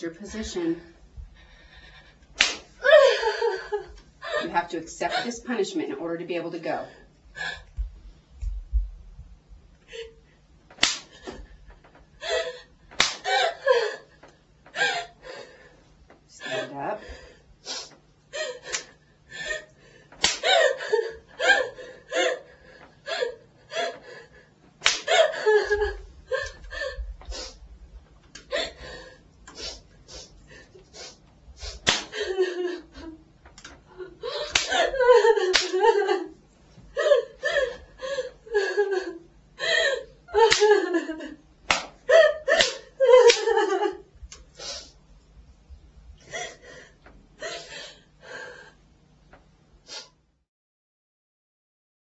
your position. You have to accept this punishment in order to be able to go.